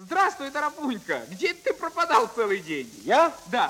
Здравствуй, Тарапунька. Где ты пропадал целый день? Я? Да.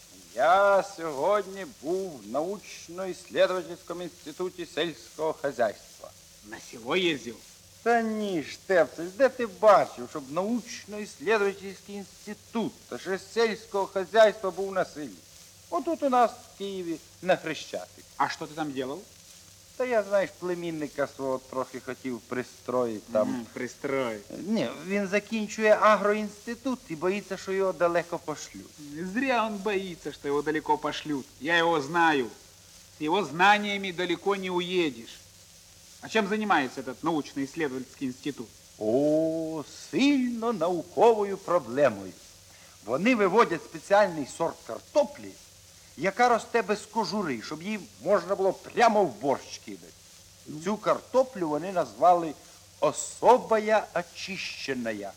Я сьогодні був в научно-исследовательском інституті сільського хозяйства. На село ездил? Та ні, Штепсель, де ти бачив, щоб научно-исследовательський інститут, та ще сільського хозяйства був на селі? Отут у нас в Києві на Хрещатик. А что ты там делал? Та я, знаєш, племінника свого трохи хотів пристроїти там. Пристрой. Ні, він закінчує агроінститут і боїться, що його далеко пошлють. Зря он боится, что его далеко пошлют. Я его знаю. С его знаниями далеко не уедешь. А чем занимается этот научно-исследовательский институт? О, сильно науковою проблемою. Вони виводять спеціальний сорт картоплі, яка росте без кожури, щоб її можна було прямо в борщ кидати. Цю картоплю вони назвали особая очищеная.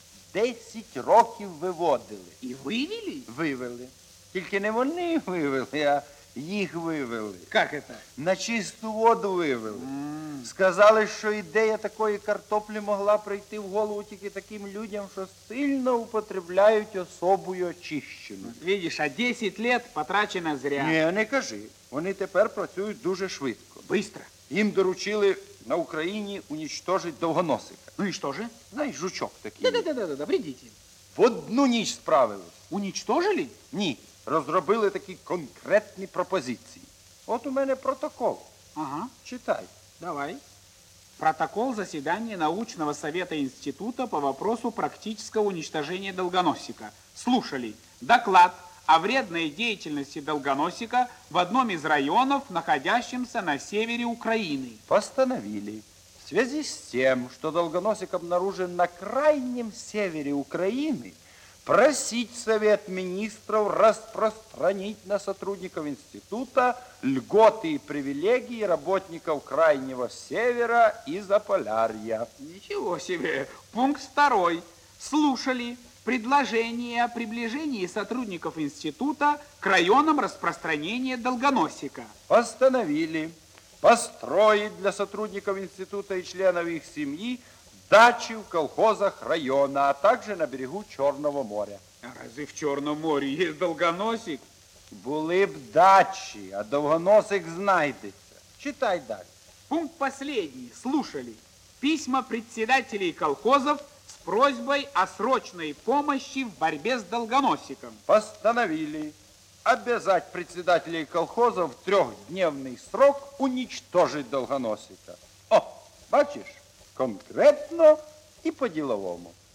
10 років виводили. И вывели? Вивели. Тільки не вони вивели, а їх вивели. Как это? На чисту воду вивели. Сказали, що ідея такої картоплі могла прийти в голову тільки таким людям, що сильно употребляють особою очищену. Видишь, а 10 лет потрачено зря. Ні, не кажи. Вони тепер працюють дуже швидко. Быстро. Їм доручили на Україні унічтожити довгоносика. Ну и что же? Знаєш, жучок такий. Да-да-да, вредитель. В одну ніч справились. Уничтожили? Ні, розробили такі конкретні пропозиції. От у мене протокол. Ага, Читай. давай. Протокол заседания научного совета института по вопросу практического уничтожения долгоносика. Слушали доклад о вредной деятельности долгоносика в одном из районов, находящемся на севере Украины. Постановили. В связи с тем, что долгоносик обнаружен на крайнем севере Украины, просить Совет Министров распространить на сотрудников института льготы и привилегии работников Крайнего Севера и Заполярья. Ничего себе. Пункт 2. Слушали предложение о приближении сотрудников института к районам распространения долгоносика. Постановили построить для сотрудников института и членов их семьи дачи в колхозах района, а также на берегу Черного моря. А разве в Черном море есть долгоносик? Були б дачі, а довгоносик знайдеться. Читай далі. Пункт последний. Слушали письма председателей колхозов с просьбой о срочной помощи в борьбе с долгоносиком. Постановили обязать председателей колхозов в 3-дневный срок уничтожить долгоносика. О, бачиш, конкретно і по-діловому.